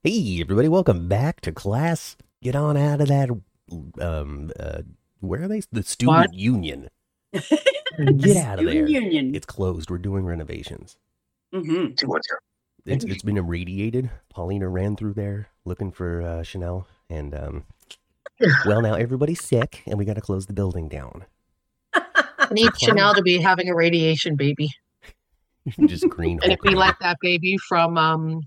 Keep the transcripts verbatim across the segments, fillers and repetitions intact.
Hey, everybody, welcome back to class. Get on out of that, um, uh, where are they? The student What? union. The Get out of student there. union. It's closed. We're doing renovations. Mm-hmm. It's It's been irradiated. Paulina ran through there looking for uh, Chanel. And, um, well, now everybody's sick, and we got to close the building down. I need Chanel to be having a radiation baby. Just green. And if we Hulk let that baby from, um,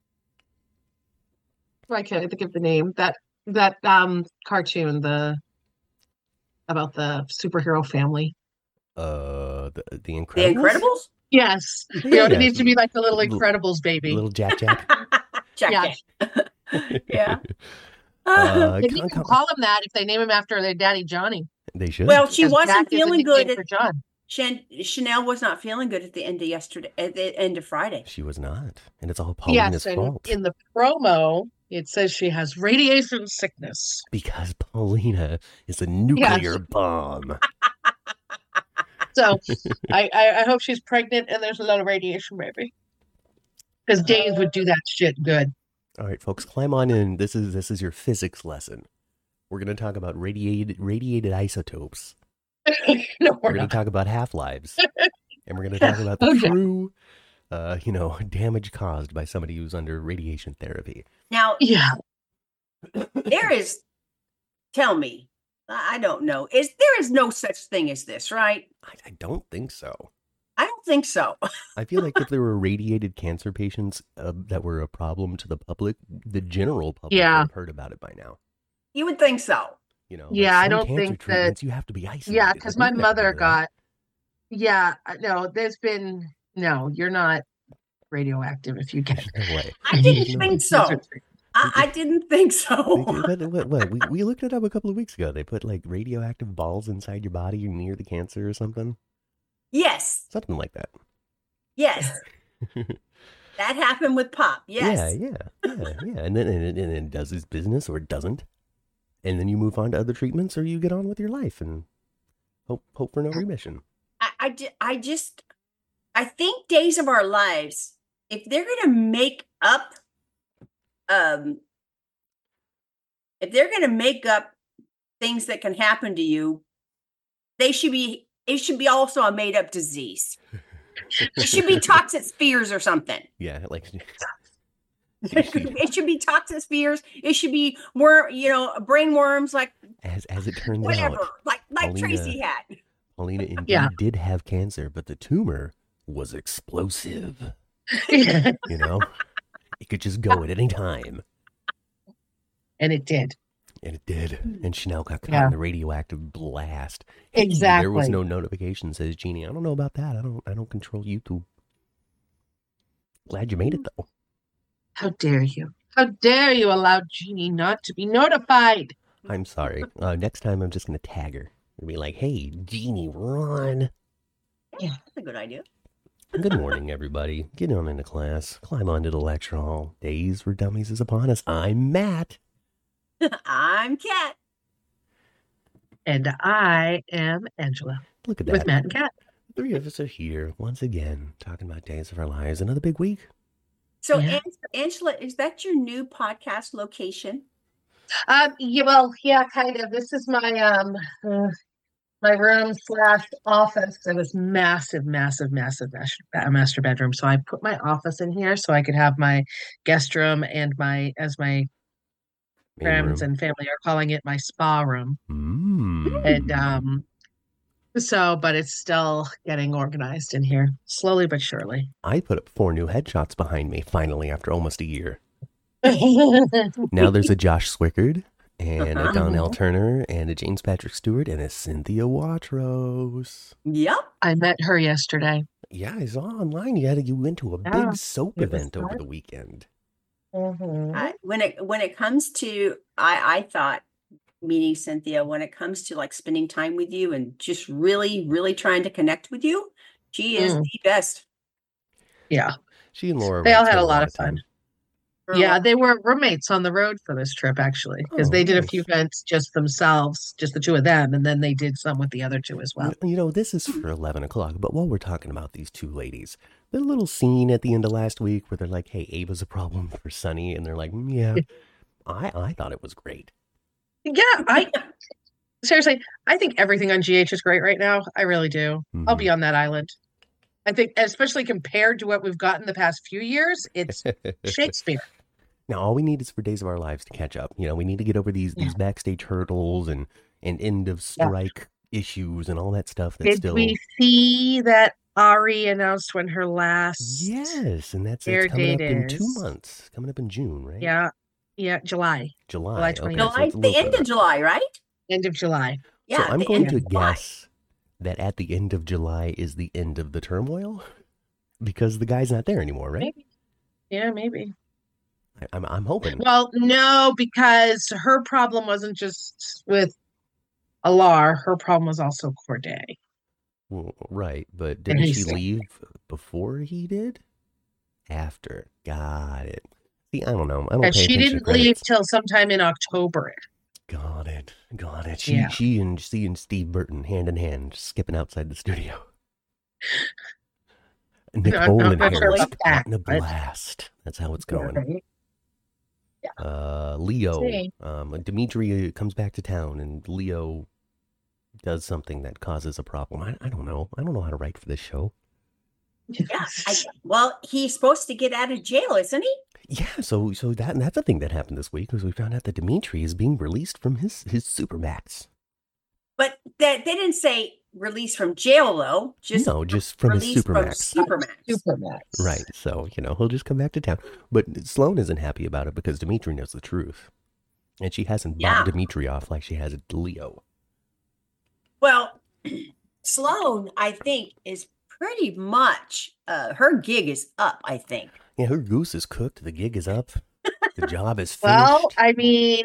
why can't I think of the name? That, that, um, cartoon, the, about the superhero family. Uh, the, the Incredibles? The Incredibles? Yes. Yeah, You know, yeah. it needs to be like the little Little- Incredibles baby. Little Jack Jack. Jack Yeah. Jack. Yeah. Uh, They can con- even con- call him that if they name him after their daddy Johnny. they should. Well, she Because wasn't Jack is a feeling nickname good. for At, John. Chan, Chanel was not feeling good at the end of yesterday, at the end of Friday. She was not. And it's all Paulina's Yes, and fault. in the promo, it says she has radiation sickness. Because Paulina is a nuclear bomb. So I, I, I hope she's pregnant and there's a lot of radiation, baby. Because Dave would do that shit good. All right, folks, climb on in. This is this is your physics lesson. We're going to talk about radiated radiated isotopes. No, We're we're going not. to talk about half-lives. And we're going to talk about the Okay. true, uh, you know, damage caused by somebody who's under radiation therapy. Now, Yeah. there is, tell me, I I don't know, is there is no such thing as this, right? I, I don't think so. I don't think so. I feel like if there were radiated cancer patients uh, that were a problem to the public, the general public Yeah. would have heard about it by now. You would think so. You know, Yeah, I some don't cancer think that- treatments, you have to be isolated. Yeah, Like, because we've my never mother heard of that. got, yeah, uh, no, there's been, no, you're not radioactive if you get No way. I There's didn't no way. think so. I, I didn't think They so. do- What, what, what? We, we looked it up a couple of weeks ago. They put like radioactive balls inside your body near the cancer or something. Yes, Something like that. yes. That happened with Pop. Yes. Yeah, yeah, yeah, yeah. And then and, it- and it does its business or it doesn't. And then you move on to other treatments or you get on with your life and hope hope for no remission. I, I, ju- I just, I think Days of Our Lives, if they're going to make up, um, if they're going to make up things that can happen to you, they should be, it should be also a made up disease. It should be toxic spheres or something. Yeah, like It should be toxic spheres. It should be worm, you know, brain worms, like as as it turns whatever, out, like like Paulina- Tracy had. Paulina indeed Yeah. did have cancer, but the tumor was explosive. and You know, it could just go at any time. it did. And it did. And Chanel got caught Yeah. in the radioactive blast. Hey, There Exactly. was no notification, says Jeannie. I don't know about that. I don't I don't control YouTube. Glad you made it though. How dare you? How dare you allow Jeannie not to be notified? I'm sorry. Uh, next time I'm just gonna tag her. And be like, hey, Jeannie, run. Yeah, that's a good idea. Good morning, everybody. Get on into class. Climb onto the lecture hall. Days for Dummies is upon us. I'm Matt. I'm Kat. And I am Angela Look at with that. Matt and Kat. Three of us are here once again, talking about Days of Our Lives. Another big week. So, Yeah. An- Angela, is that your new podcast location? Um, yeah, well, yeah, kind of. This is my um uh, my room slash office. It was massive, massive, massive mas- uh, master bedroom. So I put my office in here so I could have my guest room and my, as my Main friends room. and family are calling it, my spa room. Mm. And um, so, but it's still getting organized in here slowly but surely. I put up four new headshots behind me finally after almost a year. Now there's a Josh Swickard and a Uh-huh. Donnell Turner and a James Patrick Stewart and a Cynthia Watros. Yep. I met her yesterday. Yeah, I saw online you had you went to a Yeah, big soap it was event over fun. the weekend. I, when it when it comes to, I I thought meeting Cynthia, when it comes to like spending time with you and just really really trying to connect with you, she is Mm. the best. Yeah. She and Laura They all Wright had spent a lot of time. fun. For Yeah, what- they were roommates on the road for this trip, actually, because Oh, they did a nice. few events just themselves, just the two of them, and then they did some with the other two as well. You know, this is for eleven o'clock, but while we're talking about these two ladies, The little scene at the end of last week where they're like, "Hey, Ava's a problem for Sunny," and they're like, mm, "Yeah, I I thought it was great." Yeah, I seriously, I think everything on G H is great right now. I really do. Mhm. I'll be on that island. I think, especially compared to what we've gotten the past few years, it's Shakespeare. Now, all we need is for Days of Our Lives to catch up. You know, we need to get over these Yeah. these backstage hurdles and and end of strike issues and all that stuff. That's Did still we see that Ari announced when her last yes, and that's air it's coming up date in two is? months. Coming up in June, right? Yeah, yeah, July, July. July Okay, so July, it's a the little end further. of July, right? end of July. Yeah. So I'm the going end to of July. guess that at the end of July is the end of the turmoil because the guy's not there anymore, right? Maybe. Yeah, maybe. I, I'm I'm hoping. Well, no, because her problem wasn't just with Alar. Her problem was also Corday. Well, right, but And didn't she he's- leave before he did? After. Got it. See, I don't know. I don't And pay she attention didn't to leave credits. till sometime in October. Got it. Got it. She Yeah. she and she and Steve Burton hand in hand skipping outside the studio. Nicole I'm and not sure Harris about that, having a but- blast. That's how it's going. Right? Uh, Leo, See. um, Dimitri comes back to town, and Leo does something that causes a problem. I, I don't know. I don't know how to write for this show. Yeah. I, well, he's supposed to get out of jail, isn't he? Yeah, so so that that's a thing that happened this week because we found out that Dimitri is being released from his his supermax. But that they didn't say release from jail though. Just no, just from his release from supermax. Supermax. Supermax. Right. So you know he'll just come back to town. But Sloane isn't happy about it because Dimitri knows the truth, and she hasn't Yeah. bought Dimitri off like she has Leo. Well, Sloane, I think, is pretty much uh, her gig is up. I think. Yeah, her goose is cooked. The gig is up. The job is finished. Well, I mean,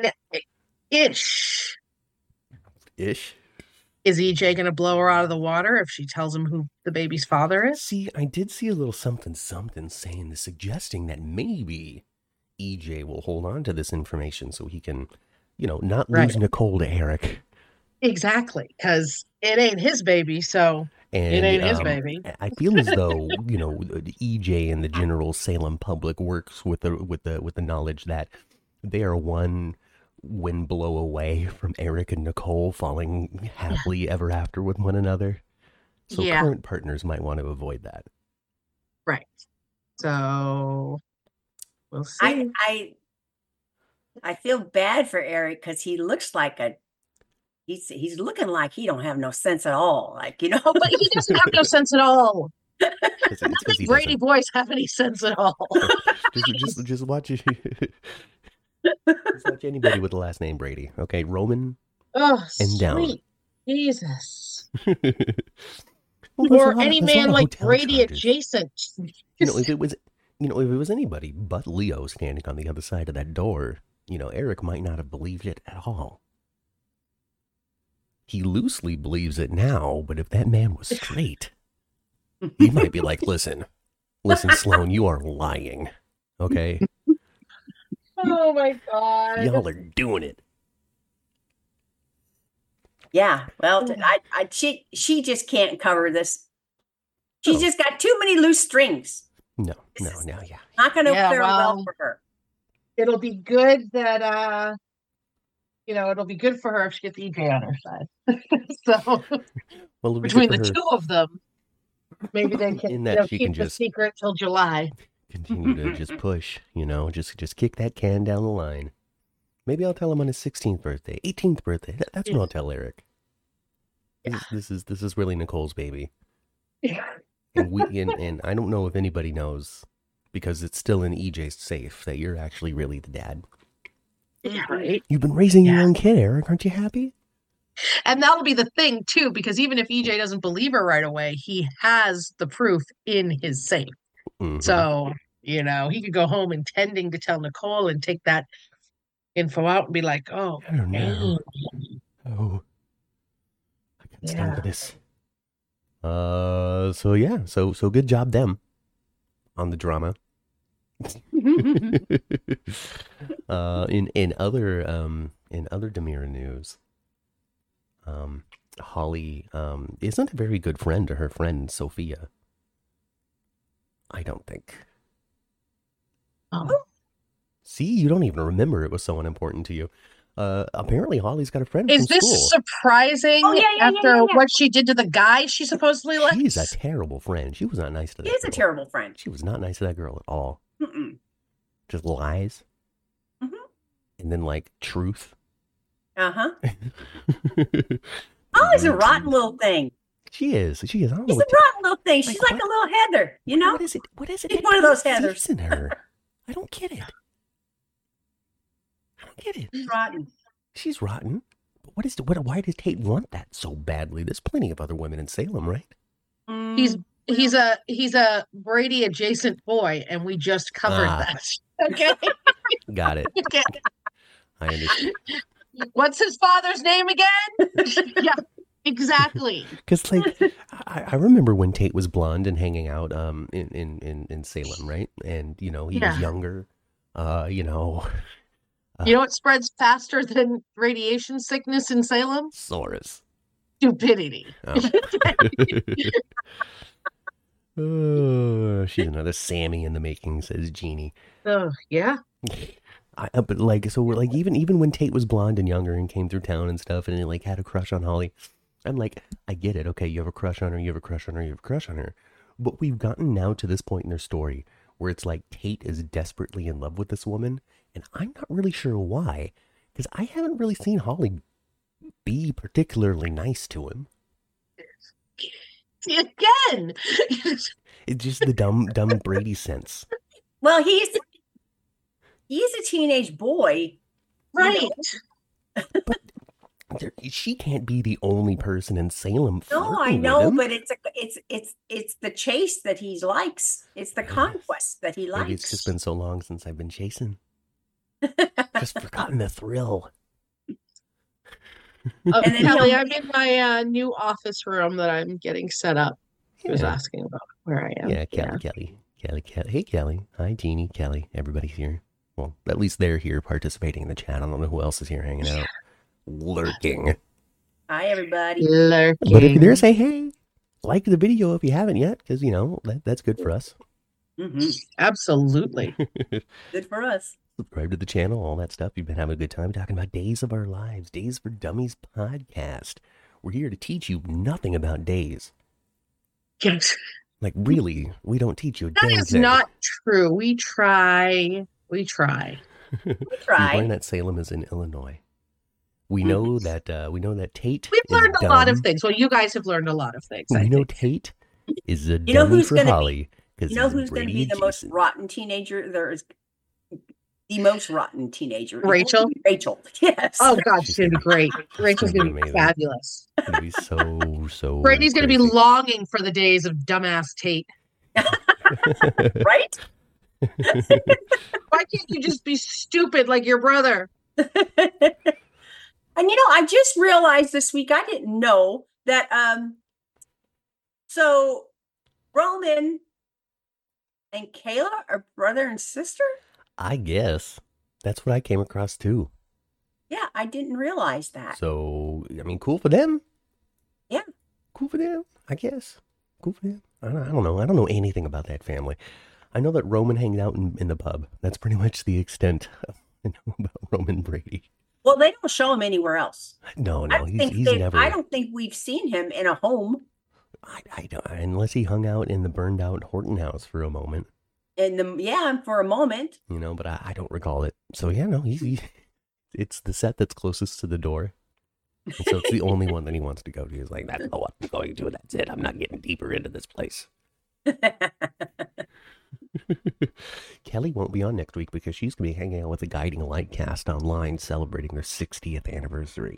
ish. Ish. Is E J going to blow her out of the water if she tells him who the baby's father is? See, I did see a little something something saying the suggesting that maybe E J will hold on to this information so he can, you know, not lose Right. Nicole to Eric. Exactly, because it ain't his baby, so And it ain't his um, baby. I feel as though you know E J and the general Salem public works with the with the with the knowledge that they are one wind blow away from Eric and Nicole falling happily ever after with one another. So Yeah. current partners might want to avoid that. Right. So we'll see. I I I feel bad for Eric because he looks like a he's he's looking like he don't have no sense at all. Like you know, But he doesn't have no sense at all. It's, it's 'cause he Brady doesn't. boys have any sense at all. just just just watch it. Just watch anybody with the last name Brady. Okay, Roman. Oh, And down. sweet Jesus. Well, there's a Or lot of- any there's a lot man of like hotel Brady charges. adjacent. You know, if it was, you know, if it was anybody but Leo standing on the other side of that door, you know, Eric might not have believed it at all. He loosely believes it now, but if that man was straight, he might be like, listen, listen, Sloane, you are lying. Okay? Oh my God. Y'all are doing it. yeah. Well, I, I she she just can't cover this. She's Oh. just got too many loose strings. No, This no, is- no, yeah. Not going to Yeah, fare well well, for her. It'll be good that uh you know, it'll be good for her if she gets E J on her side. So Well, it'll be between good the for her two of them, maybe they can, In you that know, she keep can the just- secret till July. continue to just push, you know, just just kick that can down the line. Maybe I'll tell him on his sixteenth birthday, eighteenth birthday. That- that's what I'll tell Eric. This, is- this is this is really Nicole's baby, and we and, and I don't know if anybody knows because it's still in E J's safe that you're actually really the dad. Yeah, right. You've been raising your Yeah. own kid, Eric. Aren't you happy? And that'll be the thing too, because even if E J doesn't believe her right away, he has the proof in his safe. Mhm. So, you know, he could go home intending to tell Nicole and take that info out and be like, oh, I don't know. dang. Oh, I can't stand Yeah. for this. Uh, so yeah, so so good job them on the drama. uh, in in other um in other Demira news, um, Holly um isn't a very good friend to her friend Sophia. I don't think. Oh. See, you don't even remember it was so unimportant to you. Uh, apparently, Holly's got a friend Is from this school. surprising Oh, yeah, yeah, yeah, after yeah, yeah. what she did to the guy she supposedly likes? She's a terrible friend. She was not nice to that He is girl. a terrible friend. She was not nice to that girl at all. Mm-mm. Just lies. Mhm. And then, like, truth. Uh-huh. Holly's a rotten little thing. She is. She is. I don't She's know a what rotten little thing. She's like, like what- a little Heather, you know? What is it? What is it? She's that one of those Tate Heathers. sees in her? I don't get it. I don't get it. She's rotten. She's rotten. But what is the, what? Why does Tate want that so badly? There's plenty of other women in Salem, right? Mm, He's he's a he's a Brady adjacent boy, and we just covered Ah. that. Okay. Got it. Okay. I understand. What's his father's name again? Yeah, exactly. Because like I, I remember when Tate was blonde and hanging out um in, in, in, in Salem, right? And you know he was Yeah. younger. Uh, you know, You know what spreads faster than radiation sickness in Salem? Saurus. Stupidity. Oh. Oh, she's another Sammy in the making, says Jeannie. Oh, yeah. I, uh, but like, so like, even even when Tate was blonde and younger and came through town and stuff, and he like had a crush on Holly, I'm like, I get it. Okay, you have a crush on her, you have a crush on her, you have a crush on her. But we've gotten now to this point in their story where it's like Tate is desperately in love with this woman, and I'm not really sure why, because I haven't really seen Holly be particularly nice to him. Again. It's just the dumb, dumb Brady sense. well, he's he's a teenage boy. Right. There, she can't be the only person in Salem. No, I flirting with know, him. but it's a, it's it's it's the chase that he likes. It's the conquest that he likes. Maybe it's just been so long since I've been chasing. Just forgotten the thrill. Oh, And then Kelly, he'll- I'm in my uh, new office room that I'm getting set up. He was Yeah, asking about where I am. yeah Kelly, Kelly, Kelly, Kelly. Hey, Kelly. Hi, Jeannie, Kelly. Everybody's here. Well, at least they're here participating in the chat. I don't know who else is here hanging out. Lurking. Hi, everybody. Lurking. But if you're there, say hey. Like the video if you haven't yet, because, you know, that, that's good for us. hmm Absolutely. Good for us. Subscribe to the channel, all that stuff. You've been having a good time talking about Days of Our Lives, Days for Dummies podcast. We're here to teach you nothing about days. Yes. Like, really, we don't teach you a That dang is thing. not true. We try. We try. We We learned tried. that Salem is in Illinois. We know that uh, we know that Tate. We've is learned a lot of dumb. things. Well, you guys have learned a lot of things. I We know think. Tate is a You know dummy who's for gonna be- Holly. 'cause You know he's who's going to Brady be the most adjacent. rotten teenager? There is the most rotten teenager. It's Rachel? going to be Rachel. Yes. Oh God, She's she's gonna be great. Rachel's gonna gonna be be amazing. fabulous. It's gonna be so so. Brady's gonna be crazy. longing for the days of dumbass Tate. Right? Why can't you just be stupid like your brother? And you know, I just realized this week, I didn't know that um so Roman and Kayla are brother and sister? I guess that's what I came across too. Yeah, I didn't realize that. So I mean, cool for them. Yeah. Cool for them. I guess. Cool for them. I don't, I don't know. I don't know anything about that family. I know that Roman hangs out in, in the pub. That's pretty much the extent of I know about Roman Brady. Well, they don't show him anywhere else. No, I no, don't he's think he's they- never. I don't think we've seen him in a home. I, I don't unless he hung out in the burned out Horton house for a moment, In the yeah, for a moment. you know. But I, I don't recall it. So yeah, no, he's he, it's the set that's closest to the door. And so it's the only one that he wants to go to. He's like, that's all I'm going to. That's it. I'm not getting deeper into this place. Kelly won't be on next week because she's going to be hanging out with the Guiding Light cast online celebrating their sixtieth anniversary.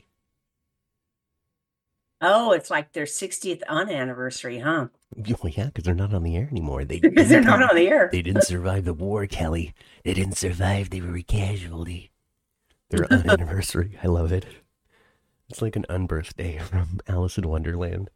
Oh, it's like their sixtieth on anniversary, huh? Well, yeah, because they're not on the air anymore. They Because they're not on the air. They didn't survive the war, Kelly. They didn't survive. They were a casualty. Their un- anniversary. I love it. It's like an unbirthday from Alice in Wonderland.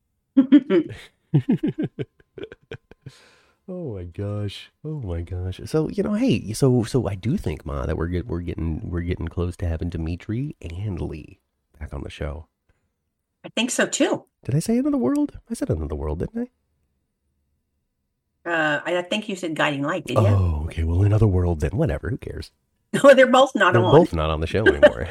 Oh my gosh! Oh my gosh! So you know, hey, so so I do think, Ma, that we're get, we're getting we're getting close to having Dimitri and Lee back on the show. I think so too. Did I say another world? I said another world, didn't I? Uh, I think you said Guiding Light, did you? Oh, okay. Well, in other world, then whatever. Who cares? No, they're both not They're on. both not on the show anymore.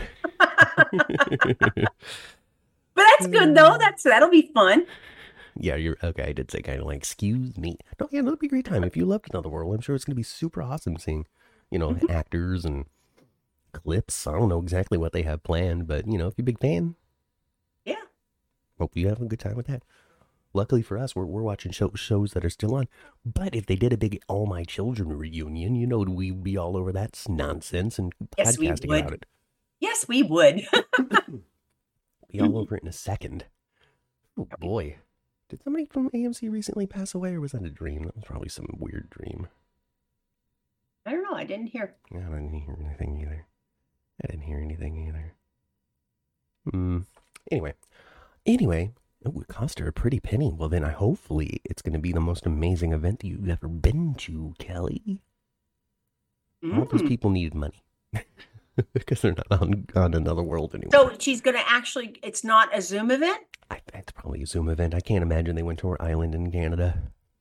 But that's good though. That's that'll be fun. Yeah, you're okay. I did say kind of like, excuse me. No, yeah, that'll be a great time. If you loved Another World, I'm sure it's gonna be super awesome seeing, you know, Mhm. actors and clips. I don't know exactly what they have planned, but you know, if you're a big fan, Yeah. hope you have a good time with that. Luckily for us, we're we're watching show, shows that are still on. But if they did a big All My Children reunion, you know, we'd be all over that nonsense and Yes, we podcasting would. about it. Yes, we would. Be all over it in a second. Oh boy. Did somebody from A M C recently pass away, or was that a dream? That was probably some weird dream. I don't know. I didn't hear. Yeah, I didn't hear anything either. I didn't hear anything either. Hmm. Anyway. Anyway, oh, it cost her a pretty penny. Well, then I hopefully it's going to be the most amazing event that you've ever been to, Kelly. All those Mm. people needed money. Because they're not on, on Another World anymore. So she's going to actually, it's not a Zoom event? I, it's probably a Zoom event. I can't imagine they went to her island in Canada.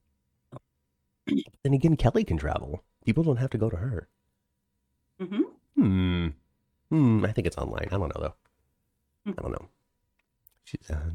Then again, Kelly can travel. People don't have to go to her. Mm-hmm. Hmm. Hmm. I think it's online. I don't know, though. I don't know. She's, uh,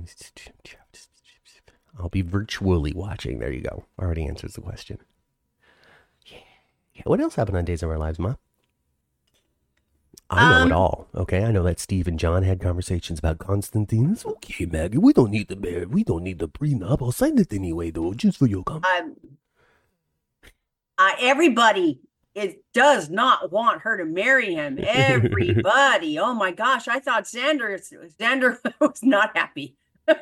I'll be virtually watching. There you go. Already answers the question. Yeah. Yeah. What else happened on Days of Our Lives, Ma? I know Um, it all. Okay, I know that Steve and John had conversations about Constantine. It's okay, Maggie. We don't need the bear. We don't need the prenup. I'll sign it anyway, though, just for your comment. Um, uh, everybody is, does not want her to marry him. Everybody. Oh my gosh. I thought Xander, Xander was not happy.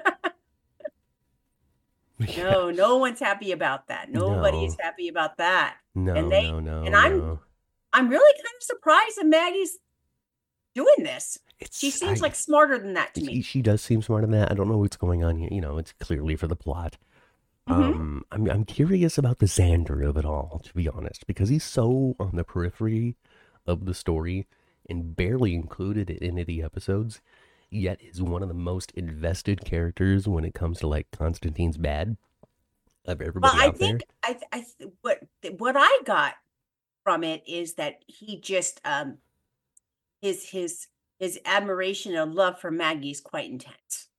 No, no one's happy about that. Nobody is No. happy about that. No, and they- no, no, and I'm- no. I'm really kind of surprised that Maggie's doing this. It's, She seems I- like smarter than that to She, me. she does seem smarter than that. I don't know what's going on here. You know, it's clearly for the plot. Mhm. Um, I'm I'm curious about the Xander of it all, to be honest, because he's so on the periphery of the story and barely included in any of the episodes, yet is one of the most invested characters when it comes to like Constantine's bad of Well, everybody I out think I, th- I th- what what I got from it is that he just um his his his admiration and love for Maggie is quite intense.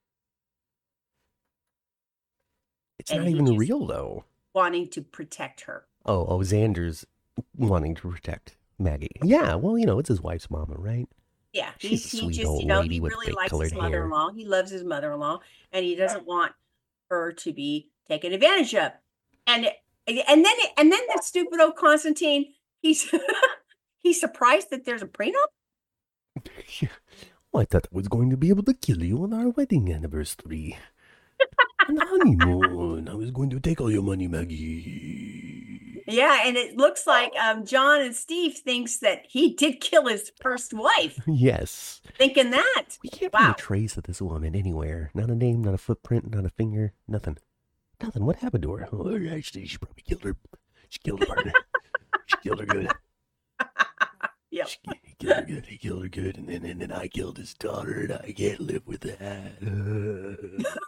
It's and not he even just- real though. Wanting to protect her. Oh, oh, Xander's wanting to protect Maggie. Yeah, well, you know, it's his wife's mama, right? Yeah, She's he's, a he sweet just old you know lady he with really fake likes colored his hair. mother-in-law. He loves his mother-in-law, and he doesn't want her to be taken advantage of. And and then and then that stupid old Constantine, he's he's surprised that there's a prenup. Oh, I thought I was going to be able to kill you on our wedding anniversary. On honeymoon. I was going to take all your money, Maggie. Yeah, and it looks like um, John and Steve thinks that he did kill his first wife, Yes. thinking that. We can't find Wow. a trace of this woman anywhere. Not a name, not a footprint, not a finger, nothing. Nothing. What happened to her? Oh, actually, she probably killed her. She killed her partner. She killed her good. Yep. She he killed her good. He killed her good. And then, and then I killed his daughter, and I can't live with that.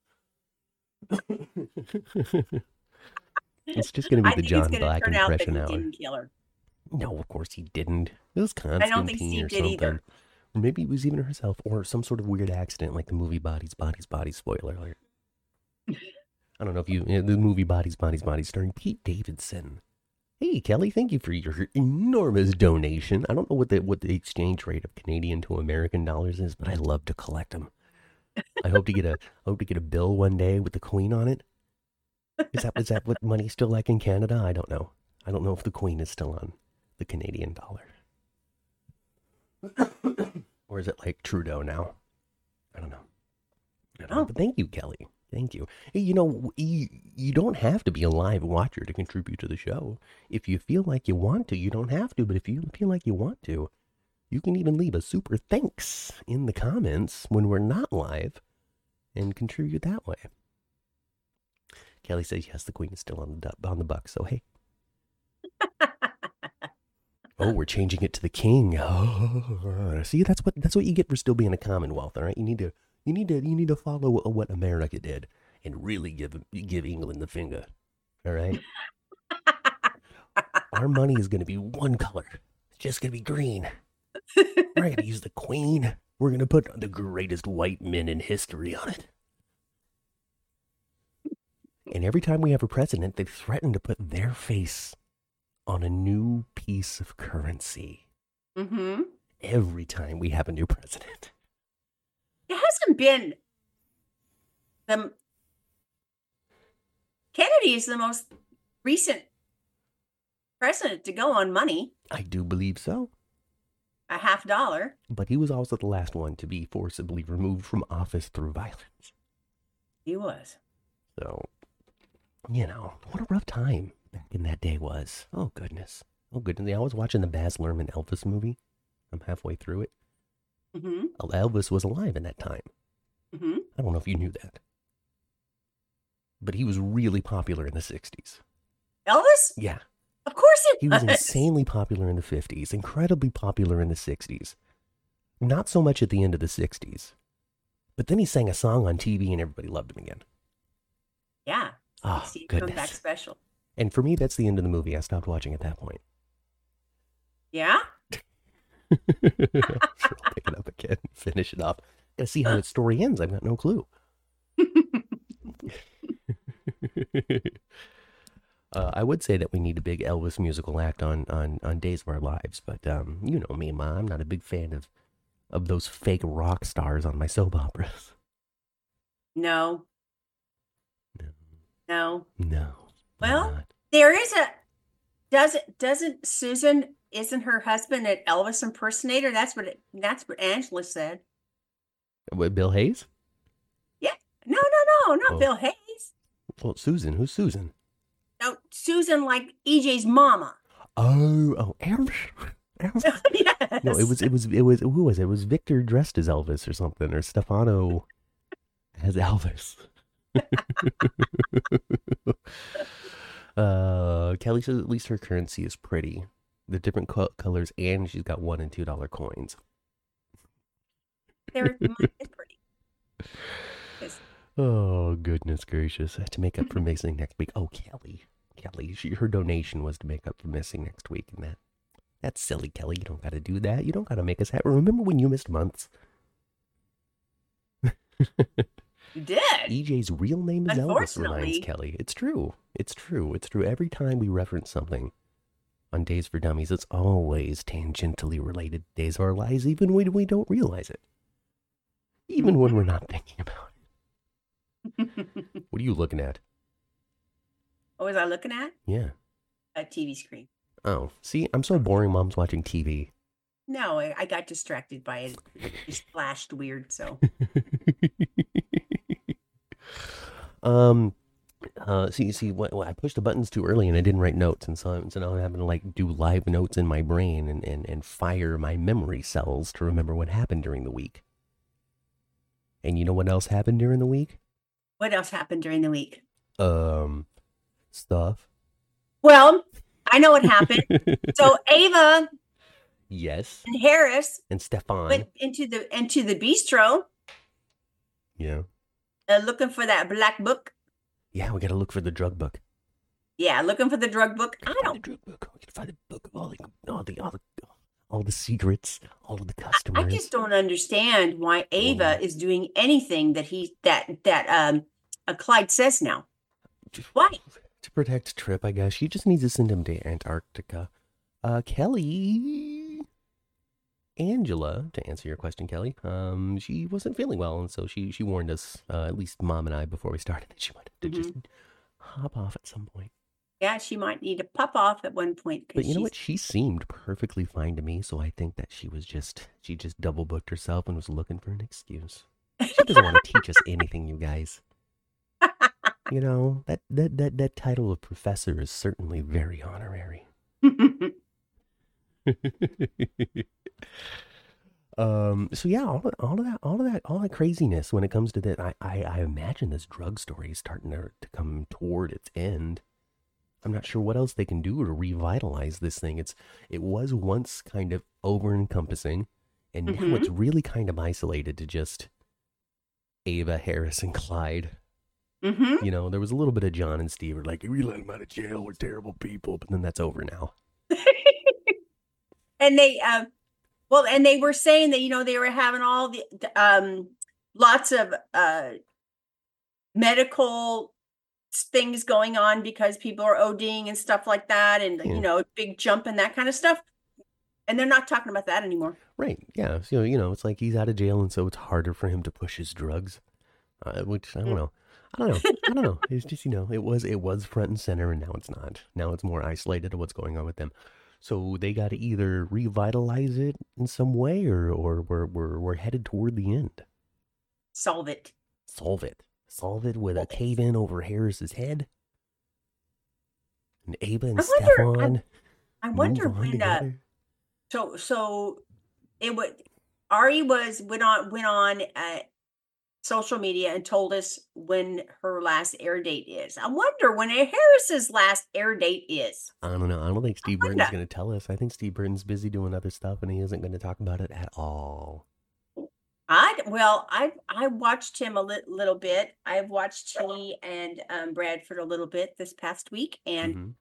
It's just going to I be the think John it's going to Black turn out that impression he hour. didn't kill her. No, of course he didn't. It was I don't think Constantine Steve or did something. either. Or maybe it was even herself, or some sort of weird accident like the movie Bodies, Bodies, Bodies. Spoiler alert. I don't know if you, you know, the movie Bodies, Bodies, Bodies starring Pete Davidson. Hey, Kelly, thank you for your enormous donation. I don't know what the what the exchange rate of Canadian to American dollars is, but I love to collect them. I hope to get a I hope to get a bill one day with the Queen on it. Is that is that what money's still like in Canada? I don't know. I don't know if the Queen is still on the Canadian dollar. Or is it like Trudeau now? I don't know. I don't know. Oh. But thank you, Kelly. Thank you. Hey, you know, you, you don't have to be a live watcher to contribute to the show. If you feel like you want to, you don't have to. But if you feel like you want to, you can even leave a super thanks in the comments when we're not live and contribute that way. Kelly says, yes, the Queen is still on the, du- on the buck. So, hey. Oh, we're changing it to the king. Oh, see, that's what that's what you get for still being a Commonwealth. All right, you need to you need to you need to follow what America did and really give give England the finger. All right. Our money is going to be one color. It's just going to be green. We're going to use the queen. We're going to put the greatest white men in history on it. And every time we have a president, they threaten to put their face on a new piece of currency. Mm-hmm. Every time we have a new president. It hasn't been the Kennedy is the most recent president to go on money. I do believe so. A half dollar. But he was also the last one to be forcibly removed from office through violence. He was. So, you know, what a rough time back in that day was. Oh, goodness. Oh, goodness. I was watching the Baz Luhrmann Elvis movie. I'm halfway through it. Mm-hmm. Elvis was alive in that time. Mm-hmm. I don't know if you knew that. But he was really popular in the sixties. Elvis? Yeah. Of course he, he was. He was insanely popular in the fifties, incredibly popular in the sixties. Not so much at the end of the sixties. But then he sang a song on T V and everybody loved him again. Yeah. Oh, Steve goodness. Comeback special. And for me, that's the end of the movie. I stopped watching at that point. Yeah? Sure, I'll pick it up again and finish it off. Gotta see how its story ends. I've got no clue. uh, I would say that we need a big Elvis musical act on, on, on Days of Our Lives, but um, you know me, Ma. I'm not a big fan of, of those fake rock stars on my soap operas. No. No. No. No. Well, not. there is a doesn't doesn't Susan isn't her husband an Elvis impersonator? That's what it, that's what Angela said. What, Bill Hayes? Yeah. No, no, no, not Oh. Bill Hayes. Well, Susan. Who's Susan? No, Susan like E J's mama. Oh, oh, Elvis. Elvis. Yes. No, it was, it was, it was, who was it? It was Victor dressed as Elvis or something, or Stefano as Elvis. uh, Kelly says at least her currency is pretty. The different co- colors, and she's got one and two dollar coins. They're mine is pretty. Yes. Oh, goodness gracious. I have to make up for missing next week. Oh, Kelly. Kelly, she, her donation was to make up for missing next week. And that, that's silly, Kelly. You don't got to do that. You don't got to make us happy. Remember when you missed months? You did. E J's real name is Elvis, reminds Unfortunately. Kelly. It's true. It's true. It's true. Every time we reference something on Days for Dummies, it's always tangentially related to Days of Our Lives, even when we don't realize it. Even when we're not thinking about it. What are you looking at? What was I looking at? Yeah. A T V screen. Oh, see, I'm so boring. Mom's watching T V. No, I, I got distracted by it. It just flashed weird, so. um, uh, see, see, what, what, I pushed the buttons too early and I didn't write notes, and so, so now I'm having to like do live notes in my brain and, and, and fire my memory cells to remember what happened during the week. And you know what else happened during the week? What else happened during the week? Um, stuff. Well, I know what happened. So Ava Yes. and Harris And Stefan. went into the into the bistro Yeah. uh, looking for that black book. Yeah, we got to look for the drug book. Yeah, looking for the drug book. I Find the don't. drug book. We got to find the book of all the, all the, all the, all the secrets, all of the I customers. just don't understand why Ava Mm. is doing anything that he that that um uh, Clyde says now. Why? To protect Trip, I guess. She just needs to send him to Antarctica. Uh, Kelly, Angela, to answer your question, Kelly, um, she wasn't feeling well, and so she, she warned us, uh, at least Mom and I, before we started, that she wanted to just hop off at some point. Yeah, she might need to pop off at one point. 'cause But you know she's- what? She seemed perfectly fine to me, so I think that she was just, she just double booked herself and was looking for an excuse. She doesn't want to teach us anything, you guys. You know, that, that, that, that title of professor is certainly very honorary. um. So yeah, all of, all of that, all of that, all that craziness when it comes to that, I, I, I imagine this drug story is starting to, to come toward its end. I'm not sure what else they can do to revitalize this thing. It's it was once kind of over encompassing, and now Mhm. it's really kind of isolated to just Ava, Harris, and Clyde. Mm-hmm. You know, there was a little bit of John and Steve were like, we let them out of jail, we're terrible people, but then that's over now. And they, uh, well, and they were saying that, you know, they were having all the, um, lots of uh, medical things going on because people are ODing and stuff like that. And, Yeah. you know, big jump and that kind of stuff. And they're not talking about that anymore. Right, yeah. So, you know, it's like he's out of jail, and so it's harder for him to push his drugs, uh, which, I don't know. I don't know. I don't know. It's just, you know, it was it was front and center, and now it's not. Now it's more isolated to what's going on with them. So they got to either revitalize it in some way, or or we're we're we're headed toward the end. Solve it. Solve it. Solve it with a Solve it. cave in over Harris's head. And Ava and I wonder- Stefan. I wonder move on when, uh, together. so, so it would, Ari was, went on, went on, uh, social media and told us when her last air date is. I wonder when Harris's last air date is. I don't know. I don't think Steve wonder. Burton's going to tell us. I think Steve Burton's busy doing other stuff, and he isn't going to talk about it at all. I well, I I watched him a li- little bit. I've watched he and um, Bradford a little bit this past week, and Mhm.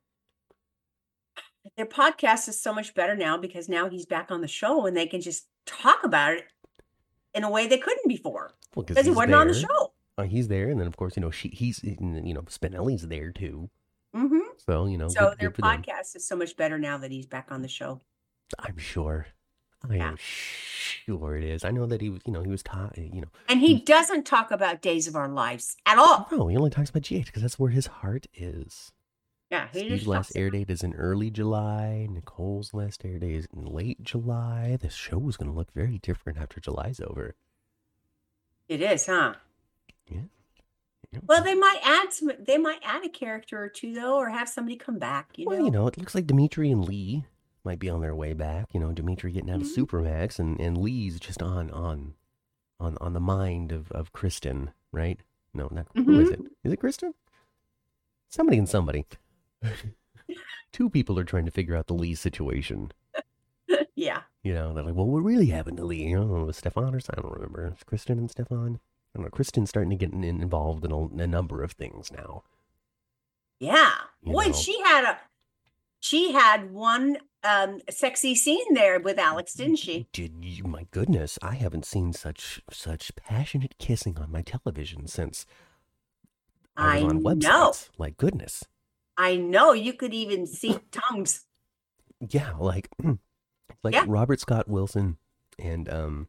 their podcast is so much better now because now he's back on the show and they can just talk about it in a way they couldn't before Well, because he he's wasn't on the there. show. Uh, he's there, and then of course, you know, she he's you know Spinelli's there too. hmm So you know, So good, their good for them. podcast is so much better now that he's back on the show. I'm sure. I Yeah. am sure it is. I know that he was, you know, he was taught, you know. And he doesn't talk about Days of Our Lives at all. No, he only talks about G H because that's where his heart is. Yeah, he Steve's just last talks air about- date is in early July. Nicole's last air date is in late July. The show is going to look very different after July's over. It is, huh? Yeah. Yeah. Well, they might add some. They might add a character or two though, or have somebody come back. You well, know. you know, it looks like Dimitri and Lee might be on their way back. You know, Dimitri getting out Mhm. of Supermax, and, and Lee's just on on on on the mind of, of Kristen, right? No, not who is it? Is it Kristen? Somebody and somebody. Two people are trying to figure out the Lee situation. Yeah. You know, they're like, well, what really happened to Lee? You know, was Stefan or I don't remember. It's Kristen and Stefan. I don't know. Kristen's starting to get in, involved in a, a number of things now. Yeah. You Boy, know. she had a. She had one um sexy scene there with Alex, didn't she? Did you? My goodness, I haven't seen such such passionate kissing on my television since I was I on know. websites. Like goodness, I know. You could even see tongues. yeah, like like Yeah. Robert Scott Wilson and um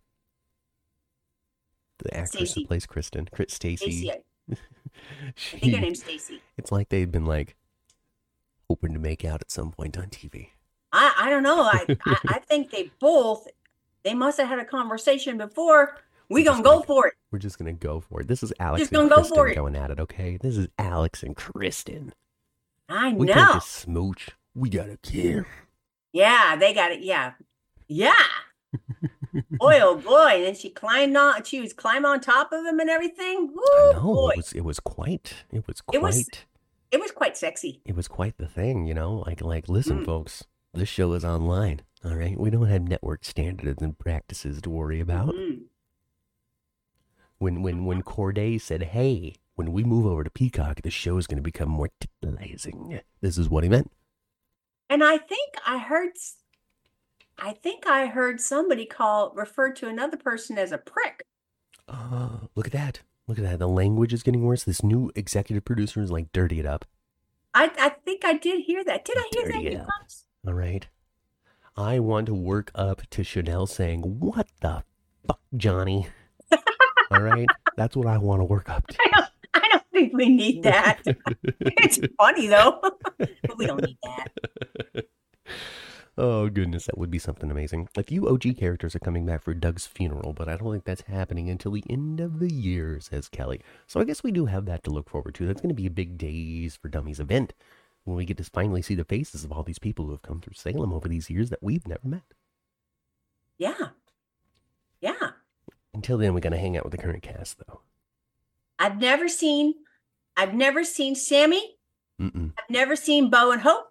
the actress Stacey. who plays Kristen, Chris Stacy. Stacy. I She- think her name's Stacy. It's like they've been like hoping to make out at some point on T V. I I don't know. I I, I think they both. They must have had a conversation before. We Just gonna go like- for it. We're just gonna go for it. This is Alex Just and gonna go Kristen for it. going at it, okay? This is Alex and Kristen. I We know. can't just smooch. We gotta kiss. Yeah, they got it. Yeah, yeah. Boy, oh boy! And then she climbed on. She was climbing on top of him and everything. Woo, I know boy, it was it was quite it was It quite was- it was quite sexy. it was quite the thing, you know. Like like listen, Mm. folks, this show is online. All right, we don't have network standards and practices to worry about. Mhm. When when when Corday said, "Hey, when we move over to Peacock, the show is going to become more tantalizing," this is what he meant. And I think I heard. s- I think I heard somebody call refer to another person as a prick. Oh, look at that! Look at that! The language is getting worse. This new executive producer is like dirty it up. I I think I did hear that. Did I hear that? Dirty you up. guys? All right. I want to work up to Chanel saying, "What the fuck, Johnny?" All right. That's what I want to work up to. I don't. I don't think we need that. It's funny though, but we don't need that. Oh, goodness. That would be something amazing. A few O G characters are coming back for Doug's funeral, but I don't think that's happening until the end of the year, says Kelly. So I guess we do have that to look forward to. That's going to be a big Days for Dummies event when we get to finally see the faces of all these people who have come through Salem over these years that we've never met. Yeah, yeah. Until then, we got to hang out with the current cast, though. I've never seen. I've never seen Sammy. Mm-mm. I've never seen Bo and Hope.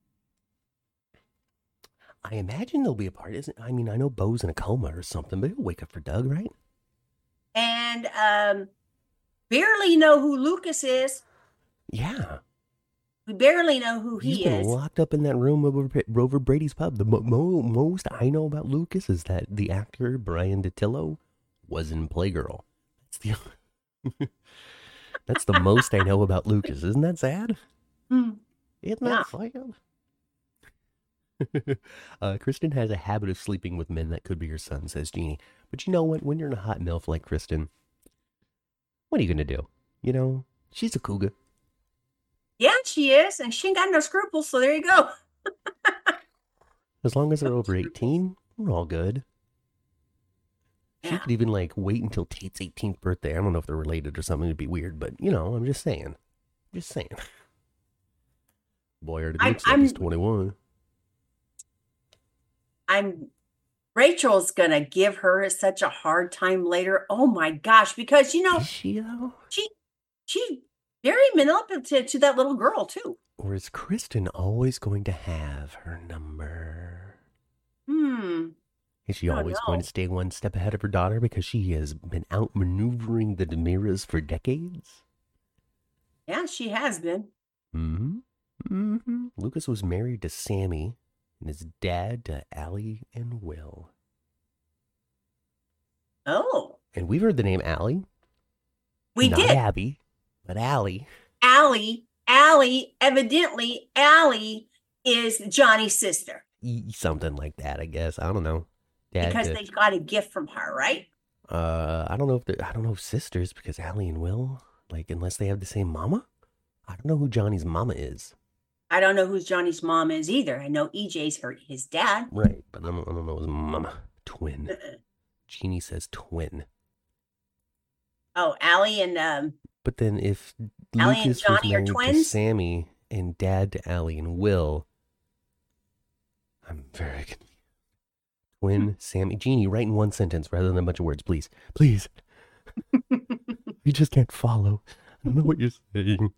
I imagine there'll be a part. Isn't? I mean, I know Bo's in a coma or something, but he'll wake up for Doug, right? And um, barely know who Lucas is. Yeah. We barely know who He's he been is. locked up in that room over Rover Brady's pub. The mo- mo- most I know about Lucas is that the actor Brian DiTillo was in Playgirl. That's the, that's the most I know about Lucas. Isn't that sad? Mm. Isn't Yeah. that sad? uh, Kristen has a habit of sleeping with men that could be her son, says Jeannie. But you know what? When you're in a hot MILF like Kristen, what are you going to do? You know, she's a cougar. Yeah, she is. And she ain't got no scruples. So there you go. As long as they're over eighteen, we're all good. She Yeah. could even like wait until Tate's eighteenth birthday. I don't know if they're related or something. It'd be weird, but you know, I'm just saying. Just saying. Boy, already I'm- looks like he's I'm- twenty-one. I'm Rachel's gonna give her such a hard time later. Oh my gosh, because you know, Is she though? she she's very manipulative to that little girl too. Or is Kristen always going to have her number? Hmm. Is she I don't always going know. to stay one step ahead of her daughter because she has been outmaneuvering the Demiras for decades? Yeah, she has been. Mm-hmm. Mm-hmm. Lucas was married to Sammy and his dad to Allie and Will. Oh. And we've heard the name Allie. We Not did. Abby, but Allie. Allie, Allie, evidently, Allie is Johnny's sister E- Something like that, I guess. I don't know. Dad because to- they got a gift from her, right? Uh, I don't know if they're, I don't know if sisters because Allie and Will, like, unless they have the same mama. I don't know who Johnny's mama is. I don't know who Johnny's mom is either. I know E J's her his dad. Right, but I don't, I don't know his mama. Twin. Uh-uh. Jeannie says twin. Oh, Allie and um, But then if Allie and Lucas was Johnny are married to twins? Sammy and dad to Allie and Will, I'm very confused. Twin, Sammy, Jeannie, write in one sentence rather than a bunch of words, please. Please. You just can't follow. I don't know what you're saying.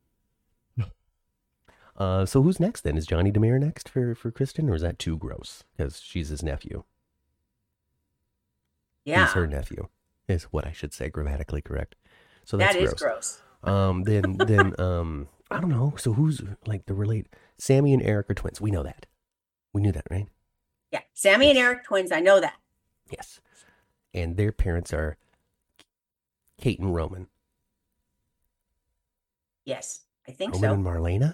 Uh, so who's next then? Is Johnny Demare next for, for Kristen, or is that too gross? Because she's his nephew. yeah, He's her nephew, is what I should say, grammatically correct. So that's that is gross. gross. Um, then, then, um, I don't know. So who's like the relate? Sammy and Eric are twins. We know that. We knew that, right? Yeah, Sammy and Yes. Eric twins. I know that. Yes. And their parents are Kate and Roman. Yes, I think Roman so. and Marlena?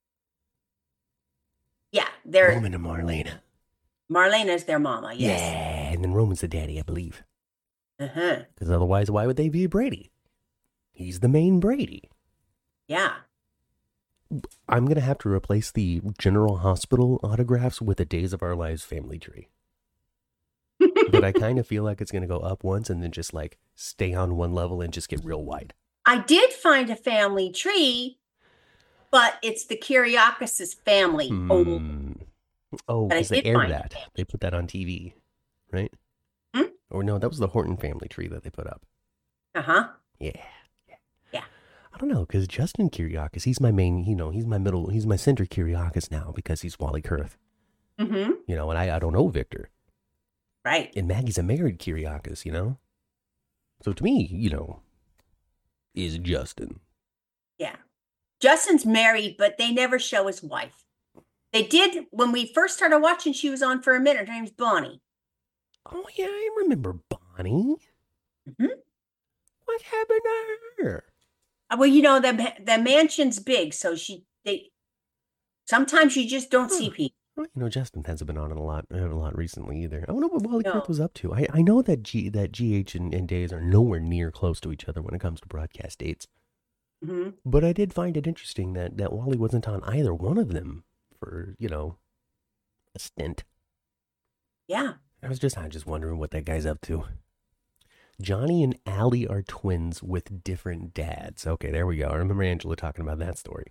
Yeah, they're Roman and Marlena. Marlena's their mama. Yes. Yeah. And then Roman's the daddy, I believe. Uh huh. Because otherwise, why would they be Brady? He's the main Brady. Yeah. I'm going to have to replace the General Hospital autographs with a Days of Our Lives family tree. But I kind of feel like it's going to go up once and then just like stay on one level and just get real wide. I did find a family tree, but it's the Kyriakis' family. Oh, Hmm. Oh, But I because they did aired find that. it. They put that on T V, right? Hmm? Or no, that was the Horton family tree that they put up. uh huh. Yeah. Yeah. I don't know, because Justin Kyriakis, he's my main, you know, he's my middle, he's my center Kyriakis now because he's Wally Kurth. Mm-hmm. You know, and I, I don't know Victor. Right. And Maggie's a married Kyriakis, you know? So to me, you know, is Justin. Yeah. Justin's married, but they never show his wife. They did when we first started watching. She was on for a minute. Her name's Bonnie. Oh, yeah, I remember Bonnie. Mhm. What happened to her? Uh, Well, you know the the mansion's big, so she they sometimes you just don't see Huh. people. Well, you know, Justin hasn't been on it a lot, uh, a lot recently either. I don't know what Wally No. Kurth was up to. I, I know that G that G H and, and Days are nowhere near close to each other when it comes to broadcast dates. hmm But I did find it interesting that, that Wally wasn't on either one of them for, you know, a stint. Yeah. I was just, I'm just wondering what that guy's up to. Johnny and Allie are twins with different dads. Okay, there we go. I remember Angela talking about that story.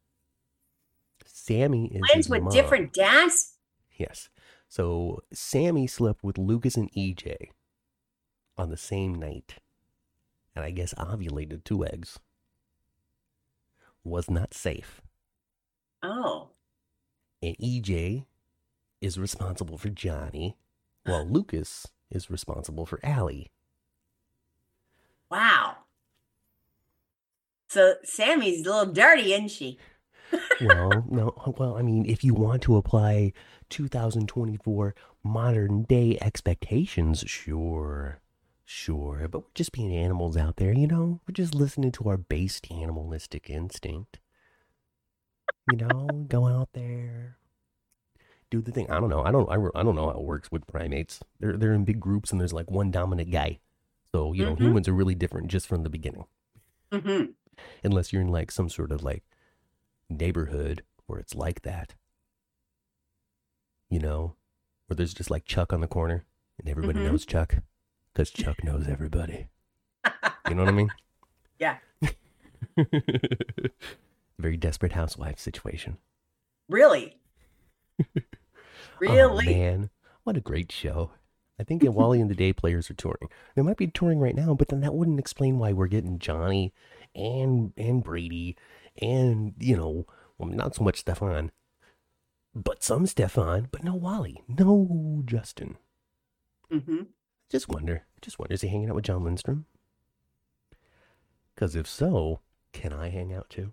Sammy is Twins his with mom. different dads. Yes. So Sammy slept with Lucas and E J on the same night. And I guess ovulated two eggs. Was not safe. Oh. And E J is responsible for Johnny, while Lucas is responsible for Allie. Wow. So Sammy's a little dirty, isn't she? Well, no, well, I mean, if you want to apply two thousand twenty-four modern day expectations, sure, sure. But we're just being animals out there, you know? We're just listening to our base animalistic instinct. You know, go out there, do the thing. I don't know. I don't. I, I don't know how it works with primates. They're they're in big groups, and there's like one dominant guy. So you know, Mm-hmm. humans are really different just from the beginning. Mm-hmm. Unless you're in like some sort of like neighborhood where it's like that. You know, where there's just like Chuck on the corner, and everybody Mm-hmm. knows Chuck because Chuck knows everybody. You know what I mean? Yeah. Very Desperate Housewives situation. Really? Really? Oh man, what a great show. I think that Wally and the Day Players are touring. They might be touring right now, but then that wouldn't explain why we're getting Johnny and and Brady and, you know, well, not so much Stefan, but some Stefan, but no Wally, no Justin. Mm-hmm. Just wonder, just wonder, is he hanging out with John Lindstrom? Because if so, can I hang out too?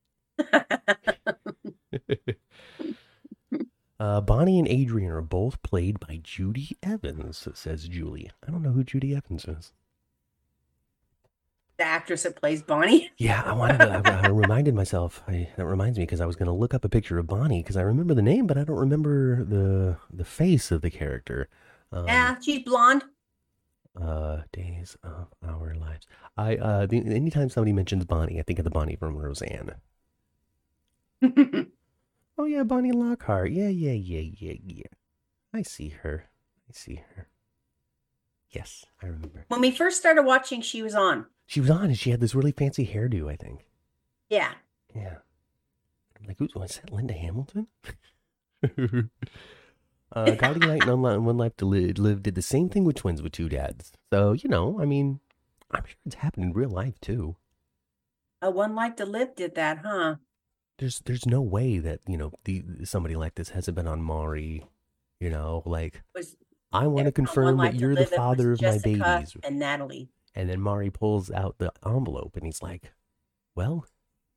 Uh, Bonnie and Adrian are both played by Judy Evans, says Julie. I don't know who Judy Evans is. The actress that plays Bonnie. Yeah, I wanted to, I, I reminded myself. I, that reminds me because I was going to look up a picture of Bonnie because I remember the name, but I don't remember the the face of the character. Um, Yeah, she's blonde. Uh, Days of Our Lives. I uh, the, anytime somebody mentions Bonnie, I think of the Bonnie from Roseanne. Oh yeah, Bonnie Lockhart. Yeah, yeah, yeah, yeah, yeah. I see her. I see her. Yes, I remember. When we first started watching, she was on. She was on and she had this really fancy hairdo, I think. Yeah. Yeah. I'm like, who's was that? Linda Hamilton? uh, Guiding Light and One Life to Live, Live did the same thing with Twins with Two Dads. So, you know, I mean, I'm sure it's happened in real life too. A One Life to Live did that, huh? There's there's no way that, you know, the somebody like this hasn't been on Maury, you know, like, Was I want to confirm that you're the father of my babies. And Natalie. And then Maury pulls out the envelope and he's like, well,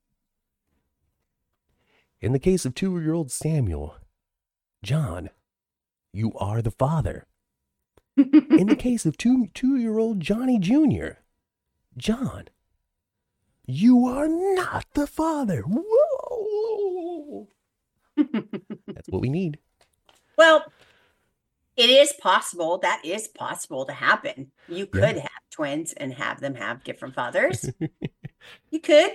in the case of two-year-old Samuel, John, you are the father. In the case of two, two-year-old Johnny Junior, John, you are not the father. Whoa! That's what we need. Well, it is possible. That is possible to happen. You could Yeah. have twins and have them have different fathers. You could.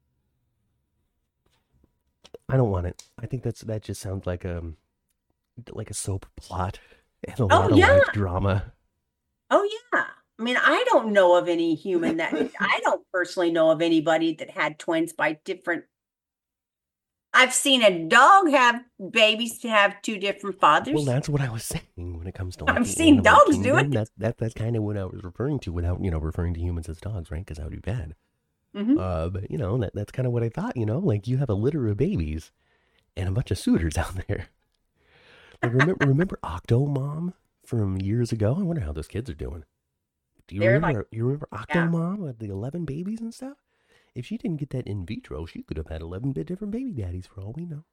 I don't want it. I think that's that just sounds like a like a soap plot and a Oh, lot of yeah. life drama. Oh, yeah. I mean, I don't know of any human that I don't personally know of anybody that had twins by different. I've seen a dog have babies to have two different fathers. Well, that's what I was saying when it comes to. Like, I've the seen animal dogs do kingdom. it. That's that, that's kind of what I was referring to, without you know referring to humans as dogs, right? Because that would be bad. Mhm. Uh, but you know that that's kind of what I thought. You know, like you have a litter of babies and a bunch of suitors out there. Like remember, remember Octomom from years ago? I wonder how those kids are doing. Do you They're remember? like- you remember Yeah. Octomom with the eleven babies and stuff? If she didn't get that in vitro, she could have had eleven bit different baby daddies for all we know.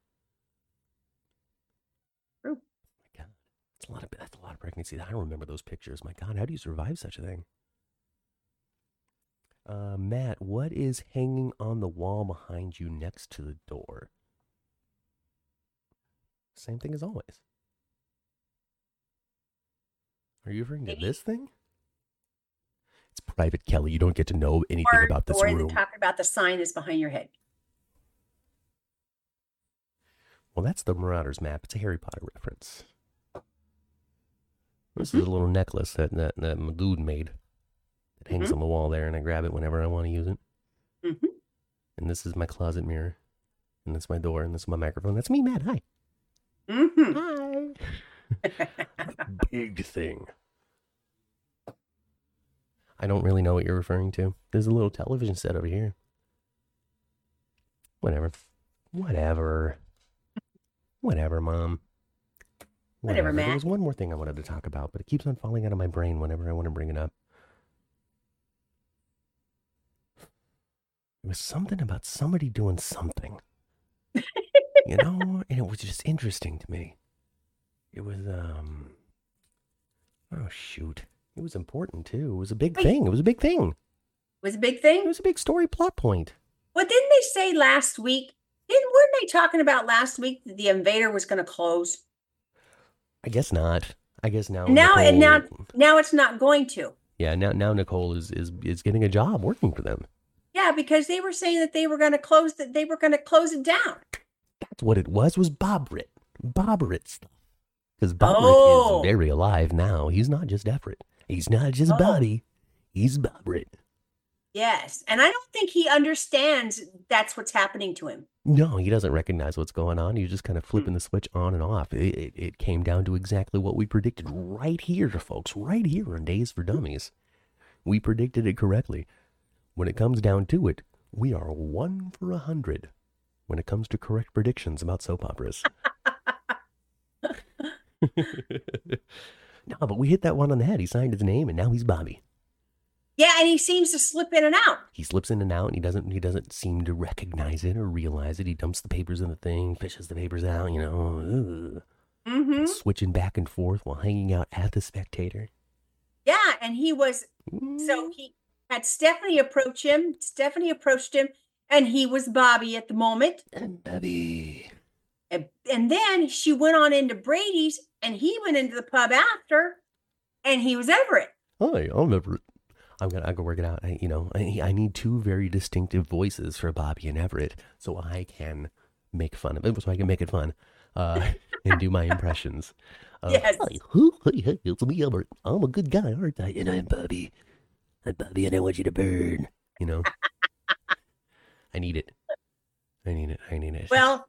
True. My God, that's a lot of that's a lot of pregnancy. I don't remember those pictures. My God, how do you survive such a thing? Uh, Matt, what is hanging on the wall behind you next to the door? Same thing as always. Are you referring to Maybe. this thing? It's private, Kelly. You don't get to know anything Or, about this or is room. it talking about the sign that's behind your head? Well, that's the Marauders map. It's a Harry Potter reference. This Mhm. is a little necklace that, that, that my dude made. It hangs Mhm. on the wall there, and I grab it whenever I want to use it. Mhm. And this is my closet mirror. And that's my door, and this is my microphone. That's me, Matt. Hi. Mhm. Hi. Big thing. I don't really know what you're referring to. There's a little television set over here. Whatever. Whatever. Whatever, Mom. Whatever, There Matt. was one more thing I wanted to talk about, but it keeps on falling out of my brain whenever I want to bring it up. It was something about somebody doing something. You know, and it was just interesting to me. It was, um, oh, shoot. It was important, too. It was a big Wait. thing. It was a big thing. It was a big It thing? was a big story plot point. Well, didn't they say last week? Didn't weren't they talking about last week that the Invader was going to close? I guess not. I guess now. Now and now, Nicole- now it's not going to. Yeah, now now Nicole is, is, is getting a job working for them. Yeah, because they were saying that they were going to close that they were going to close it down. That's what it was, was Bobrit. Bobrit stuff. Because Bobrit Oh. is very alive now. He's not just Everett. He's not just Oh. Bobby. He's Bobrit. Yes, and I don't think he understands that's what's happening to him. No, he doesn't recognize what's going on. He's just kind of flipping the switch on and off. It, it, it came down to exactly what we predicted right here, folks. Right here on Days for Dummies. We predicted it correctly. When it comes down to it, we are one for a hundred when it comes to correct predictions about soap operas. No, but we hit that one on the head. He signed his name, and now he's Bobby. Yeah, and he seems to slip in and out. He slips in and out, and he doesn't he doesn't seem to recognize it or realize it. He dumps the papers in the thing, fishes the papers out, you know, ugh. Mm-hmm. Switching back and forth while hanging out at the Spectator. Yeah, and he was so he had Stephanie approach him. Stephanie approached him, and he was Bobby at the moment. And Bobby. And, and then she went on into Brady's, and he went into the pub after, and he was Everett. Hi, I'm Everett. I'm gonna, I'm gonna work it out. I, you know, I, I need two very distinctive voices for Bobby and Everett, so I can make fun of it, so I can make it fun, uh, and do my impressions. Uh, Yes. Hi, who, hey, hey, it's me, Everett. I'm a good guy, aren't I? And I'm Bobby. I'm Bobby, and I want you to burn. You know, I need it. I need it. I need it. Well,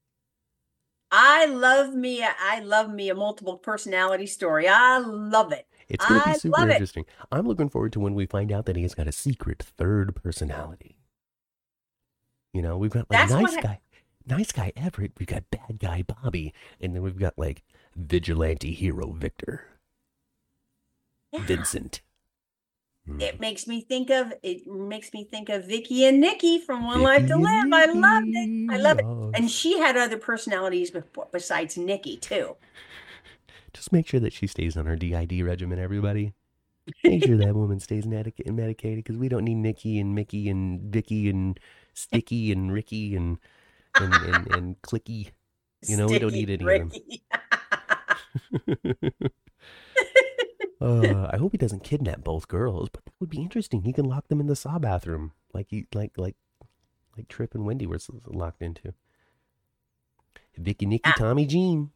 I love me. a- I love me a multiple personality story. I love it. It's going to I be super love it. interesting. I'm looking forward to when we find out that he has got a secret third personality. You know, we've got like That's what nice I- guy, nice guy Everett. We've got bad guy Bobby, and then we've got like vigilante hero Victor, Yeah. Vincent. Hmm. It makes me think of it makes me think of Vicky and Nikki from One Vicky Life to and Live. I loved it. I love it. Nikki, And yes. she had other personalities bef- besides Nikki too. Just make sure that she stays on her D I D regimen, everybody. Make sure that woman stays medic- medicated, because we don't need Nikki and Mickey and Vicky and Sticky and Ricky and and, and, and Clicky. You know, we don't Sticky need any of them. Ricky. uh, I hope he doesn't kidnap both girls, but that would be interesting. He can lock them in the saw bathroom, like he, like, like, like Trip and Wendy were s- locked into. Vicky, Nikki, Ah. Tommy, Jean.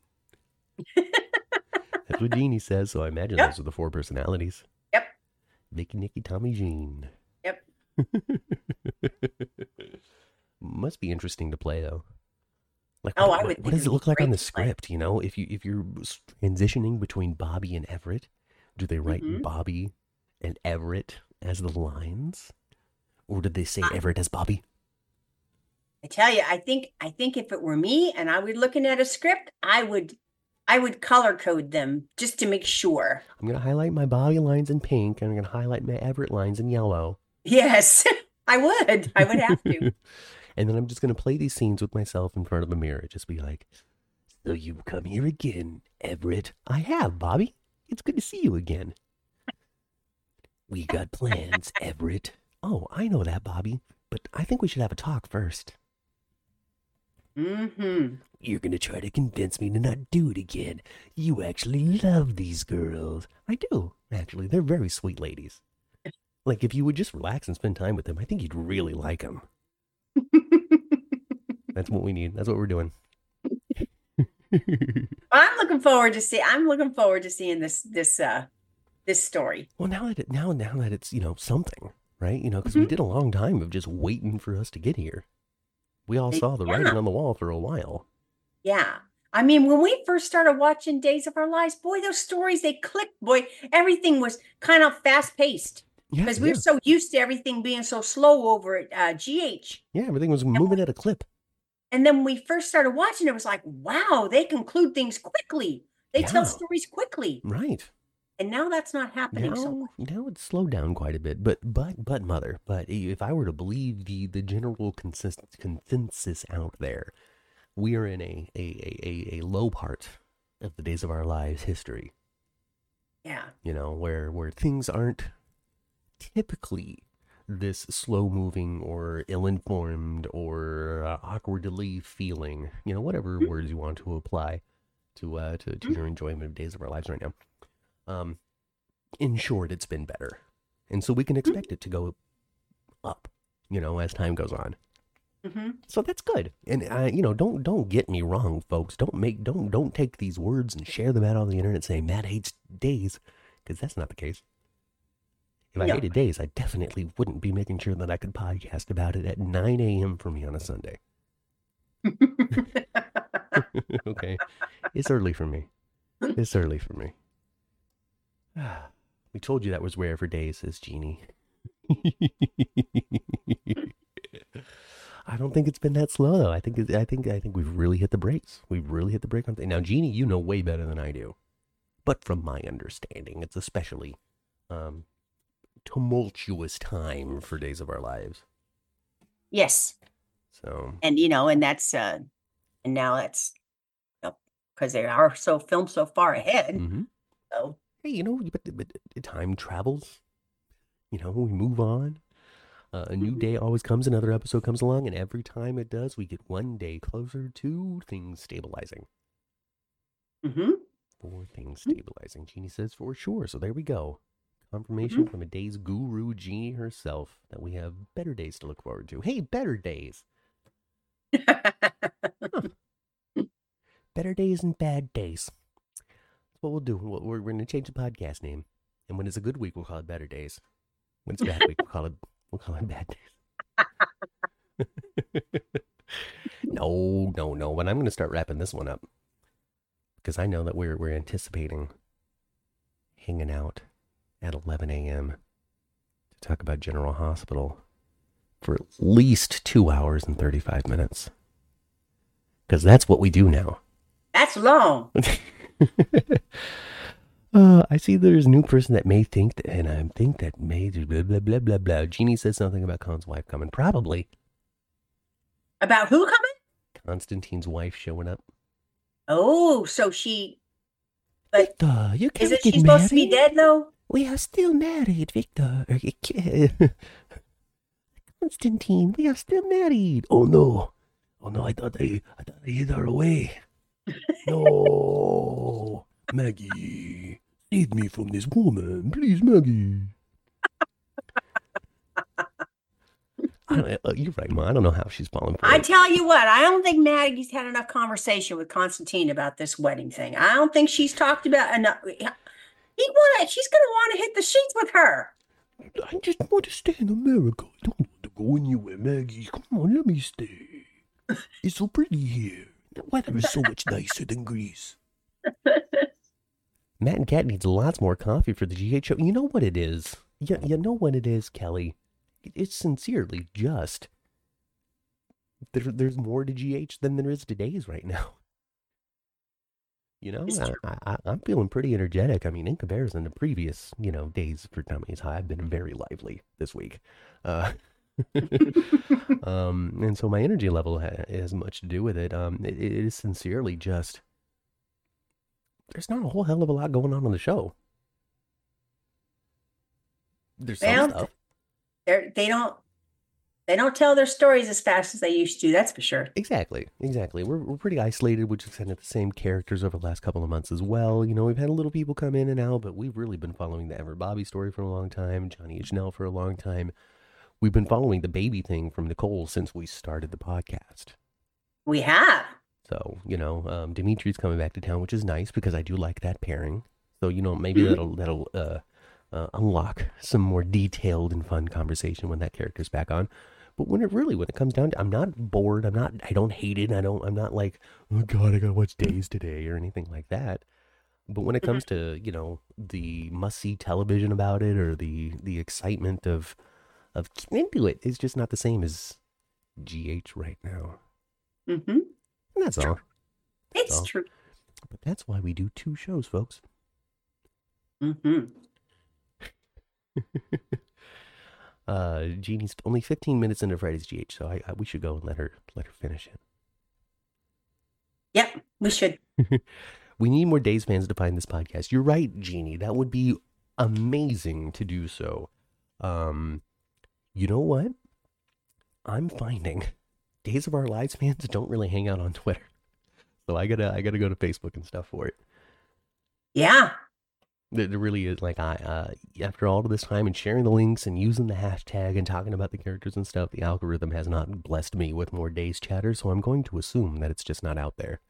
That's what Jeannie says. So I imagine Yep. those are the four personalities. Yep. Vicky, Nikki, Tommy, Jean. Yep. Must be interesting to play though. Like, Oh, what, I what- would what think does it'd it look be like on great the to play. script? You know, if you if you're s- transitioning between Bobby and Everett, do they write Mhm. Bobby and Everett as the lines, or did they say I- Everett as Bobby? I tell you, I think I think if it were me and I were looking at a script, I would I would color code them just to make sure. I'm gonna highlight my Bobby lines in pink, and I'm gonna highlight my Everett lines in yellow. Yes, I would. I would have to. And then I'm just gonna play these scenes with myself in front of a mirror. Just be like, "So you've come here again, Everett?" "I have, Bobby. It's good to see you again." "We got plans, Everett." "Oh, I know that, Bobby. But I think we should have a talk first." Mm-hmm. "You're gonna try to convince me to not do it again. You actually love these girls." "I do, actually. They're very sweet ladies. Like, if you would just relax and spend time with them, I think you'd really like them." That's what we need. That's what we're doing. I'm looking forward to see. I'm looking forward to seeing this this uh this story. Well, now that it, now now that it's, you know, something, right? You know, because we Mhm. did a long time of just waiting for us to get here. We all They- saw the yeah. writing on the wall for a while. Yeah. I mean, when we first started watching Days of Our Lives, boy, those stories they clicked. Boy, everything was kind of fast paced Yeah, because we yeah, were so used to everything being so slow over at uh, G H. yeah, everything was moving at a clip. And then when we first started watching, it was like, wow, they conclude things quickly. They tell Yeah. stories quickly. Right. And now that's not happening so Now, much. now it's slowed down quite a bit, but but but mother, but if I were to believe the the general consist, consensus out there, we are in a a, a, a a low part of the Days of Our Lives history. Yeah. You know, where where things aren't typically this slow moving or ill informed or uh, awkwardly feeling. You know, whatever Mhm. words you want to apply to uh to, to Mhm. your enjoyment of Days of Our Lives right now. Um. In short, it's been better. And so we can expect it to go up, you know, as time goes on. Mm-hmm. So that's good. And uh, you know, don't don't get me wrong, folks. Don't make don't don't take these words and share them out on the internet saying Matt hates days, because that's not the case. If I No. hated days, I definitely wouldn't be making sure that I could podcast about it at nine a.m. for me on a Sunday. Okay, it's early for me. It's early for me. We told you that was rare for days, says Jeannie. I don't think it's been that slow though. I think it, I think I think we've really hit the brakes. We've really hit the brake on things. Now, Jeannie, you know way better than I do, but from my understanding, it's especially um, tumultuous time for Days of Our Lives. Yes. So, and you know, and that's uh, and now that's because they are so filmed so far ahead. mm-hmm. So hey, you know, but, but time travels. You know, we move on. Uh, a new day always comes, another episode comes along, and every time it does, we get one day closer to things stabilizing. Mm-hmm. For things stabilizing, Jeannie says for sure. So there we go. Confirmation mm-hmm. from a day's guru, Jeannie herself, that we have better days to look forward to. Hey, better days. Huh. Better days and bad days. That's what we'll do. We're, we're going to change the podcast name. And when it's a good week, we'll call it Better Days. When it's a bad week, we'll call it We'll call it Bad Days. no, no, no. But I'm going to start wrapping this one up because I know that we're we're anticipating hanging out at eleven a.m. to talk about General Hospital for at least two hours and thirty-five minutes. Because that's what we do now. That's long. Uh, I see there's a new person that may think that, and I think that may blah, blah, blah, blah, blah. Jeannie says something about Khan's wife coming. Probably. About who coming? Constantine's wife showing up. Oh, so she... But Victor, you can't isn't get she married. Supposed to be dead, though? We are still married, Victor. Constantine, we are still married. Oh, no. Oh, no, I thought I, I, thought I hid her away. No. Maggie, save me from this woman, please, Maggie. I don't, uh, you're right, Ma. I don't know how she's falling for I it. tell you what, I don't think Maggie's had enough conversation with Constantine about this wedding thing. I don't think she's talked about enough. He wanna, she's going to want to hit the sheets with her. I just want to stay in America. I don't want to go anywhere, Maggie. Come on, let me stay. It's so pretty here. The weather is so much nicer than Greece. Matt and Kat needs lots more coffee for the G H show. You know what it is? You, you know what it is, Kelly? It's sincerely just... There, there's more to G H than there is to days right now. You know, I, I, I'm feeling pretty energetic. I mean, in comparison to previous, you know, days for Tommy's High, I've been very lively this week. Uh, um, and so my energy level ha- has much to do with it. Um, it, it is sincerely just... There's not a whole hell of a lot going on on the show. There's some well, stuff. They're, they don't they don't tell their stories as fast as they used to, that's for sure. Exactly, exactly. We're we're pretty isolated, which is kind of the same characters over the last couple of months as well. You know, we've had a little people come in and out, but we've really been following the Ever Bobby story for a long time, Johnny and Janelle for a long time. We've been following the baby thing from Nicole since we started the podcast. We have. So, you know, um, Dimitri's coming back to town, which is nice because I do like that pairing. So, you know, maybe mm-hmm. that'll that'll uh, uh, unlock some more detailed and fun conversation when that character's back on. But when it really, when it comes down to, I'm not bored. I'm not, I don't hate it. I don't, I'm not like, oh God, I gotta watch Days today or anything like that. But when it comes to, you know, the must-see television about it or the the excitement of of getting into it, it's just not the same as G H right now. Mm-hmm. And that's all. It's all. true. But that's why we do two shows, folks. Mm-hmm. uh, Jeannie's only fifteen minutes into Friday's G H, so I, I we should go and let her let her finish it. Yep, we should. We need more Days fans to find this podcast. You're right, Jeannie. That would be amazing to do so. Um, you know what? I'm finding Days of Our Lives fans don't really hang out on Twitter, so I gotta I gotta go to Facebook and stuff for it. Yeah. There really is, like, I uh, after all of this time and sharing the links and using the hashtag and talking about the characters and stuff, the algorithm has not blessed me with more Days chatter, so I'm going to assume that it's just not out there.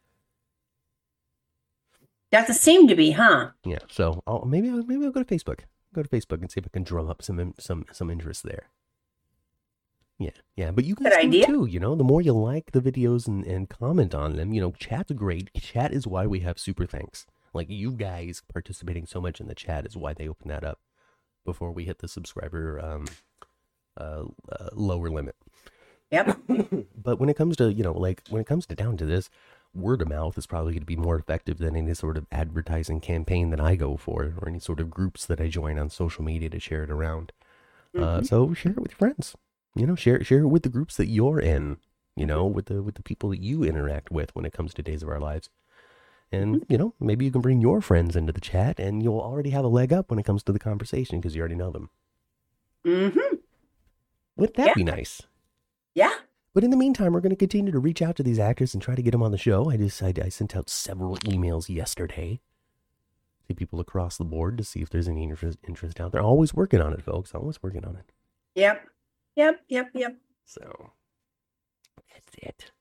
Doesn't seem to be, huh? Yeah, so I'll, maybe I'll, maybe I'll go to Facebook. Go to Facebook and see if I can drum up some some some interest there. Yeah, yeah, but you guys Good do idea. too. You know, the more you like the videos and, and comment on them, you know, chat's great. Chat is why we have super thanks. Like, you guys participating so much in the chat is why they open that up before we hit the subscriber um uh, uh lower limit. Yep. But when it comes to, you know, like when it comes to down to this, word of mouth is probably going to be more effective than any sort of advertising campaign that I go for, or any sort of groups that I join on social media to share it around. Mm-hmm. Uh, so share it with your friends. You know, share share it with the groups that you're in. You know, with the with the people that you interact with when it comes to Days of Our Lives. And Mm-hmm. you know, maybe you can bring your friends into the chat, and you'll already have a leg up when it comes to the conversation because you already know them. Mm-hmm. Wouldn't that Yeah. be nice? Yeah. But in the meantime, we're going to continue to reach out to these actors and try to get them on the show. I just I, I sent out several emails yesterday to people across the board to see if there's any interest, interest out there. Always working on it, folks. Always working on it. Yep. Yep. Yep. Yep. So that's it.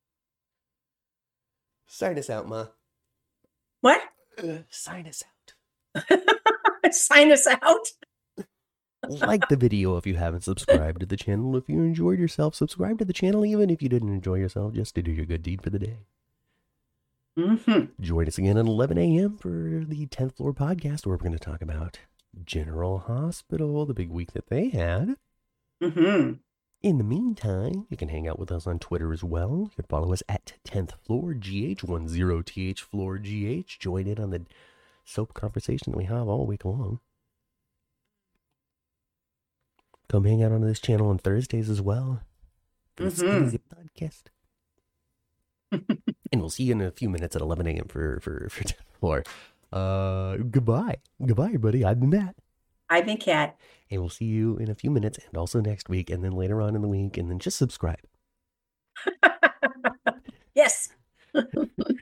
Sign us out, Ma. What? Uh, sign us out. Sign us out. Like the video if you haven't subscribed to the channel. If you enjoyed yourself, subscribe to the channel even if you didn't enjoy yourself, just to do your good deed for the day. Mm-hmm. Join us again at eleven a.m. for the tenth Floor podcast, where we're going to talk about General Hospital, the big week that they had. Mm-hmm. In the meantime, you can hang out with us on Twitter as well. You can follow us at tenth Floor G H, ten T H Floor G H. Join in on the soap conversation that we have all week long. Come hang out on this channel on Thursdays as well. For the Mhm. Squeezy podcast. And we'll see you in a few minutes at eleven a.m. for, for, for tenth Floor. Uh, goodbye. Goodbye, everybody. I've been Matt. I've been Kat. And we'll see you in a few minutes and also next week and then later on in the week. And then just subscribe. Yes.